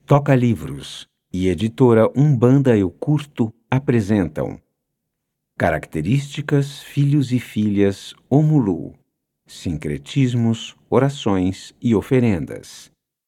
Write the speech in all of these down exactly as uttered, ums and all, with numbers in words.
Toca Livros e Editora Umbanda Eu Curto apresentam Características Filhos e Filhas Omulu, Sincretismos, Orações e Oferendas.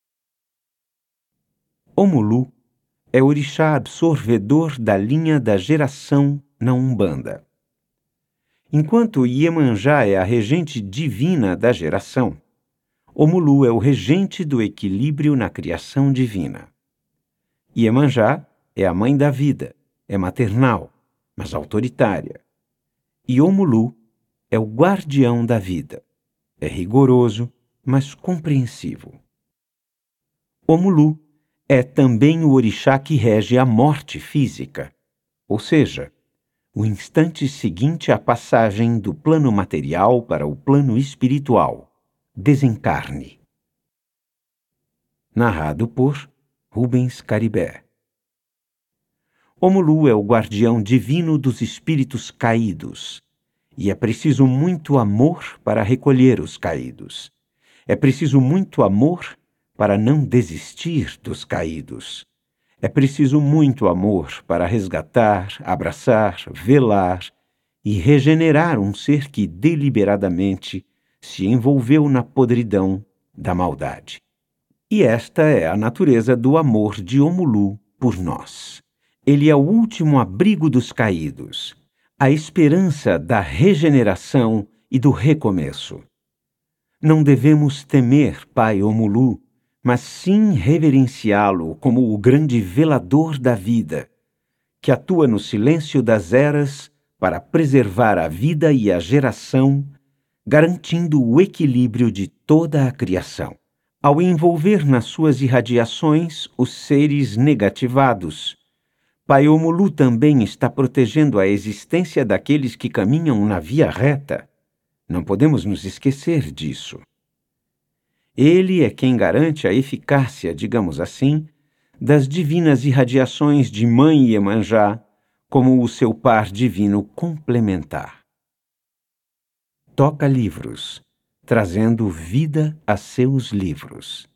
Omulu é orixá absorvedor da linha da geração na Umbanda. Enquanto Iemanjá é a regente divina da geração, Omulu é o regente do equilíbrio na criação divina. Iemanjá é a mãe da vida, é maternal, mas autoritária. E Omulu é o guardião da vida, é rigoroso, mas compreensivo. Omulu é também o orixá que rege a morte física, ou seja, o instante seguinte à passagem do plano material para o plano espiritual, desencarne. Narrado por Rubens Caribé. Omulu é o guardião divino dos espíritos caídos, e é preciso muito amor para recolher os caídos. É preciso muito amor para não desistir dos caídos. É preciso muito amor para resgatar, abraçar, velar e regenerar um ser que deliberadamente se envolveu na podridão da maldade. E esta é a natureza do amor de Omulu por nós. Ele é o último abrigo dos caídos, a esperança da regeneração e do recomeço. Não devemos temer Pai Omulu, mas sim reverenciá-lo como o grande velador da vida, que atua no silêncio das eras para preservar a vida e a geração, garantindo o equilíbrio de toda a criação. Ao envolver nas suas irradiações os seres negativados, Pai Omulu também está protegendo a existência daqueles que caminham na via reta. Não podemos nos esquecer disso. Ele é quem garante a eficácia, digamos assim, das divinas irradiações de Mãe Iemanjá como o seu par divino complementar. Toca Livros, trazendo vida a seus livros.